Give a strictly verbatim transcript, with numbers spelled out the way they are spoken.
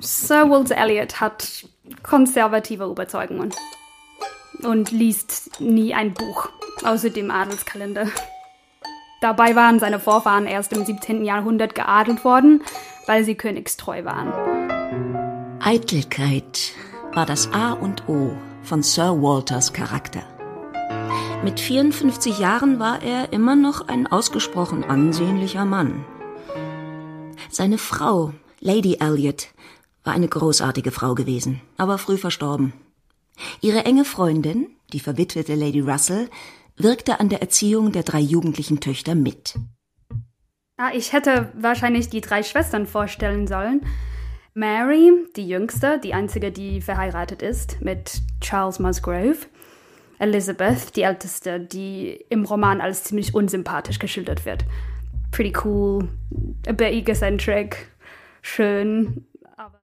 Sir Walter Elliot hat konservative Überzeugungen und liest nie ein Buch, außer dem Adelskalender. Dabei waren seine Vorfahren erst im siebzehnten Jahrhundert geadelt worden, weil sie königstreu waren. Eitelkeit war das A und O von Sir Walters Charakter. Mit vierundfünfzig Jahren war er immer noch ein ausgesprochen ansehnlicher Mann. Seine Frau, Lady Elliot, war eine großartige Frau gewesen, aber früh verstorben. Ihre enge Freundin, die verwitwete Lady Russell, wirkte an der Erziehung der drei jugendlichen Töchter mit. Ah, ich hätte wahrscheinlich die drei Schwestern vorstellen sollen. Mary, die jüngste, die einzige, die verheiratet ist, mit Charles Musgrave. Elizabeth, die älteste, die im Roman als ziemlich unsympathisch geschildert wird. Pretty cool, a bit egocentric, schön.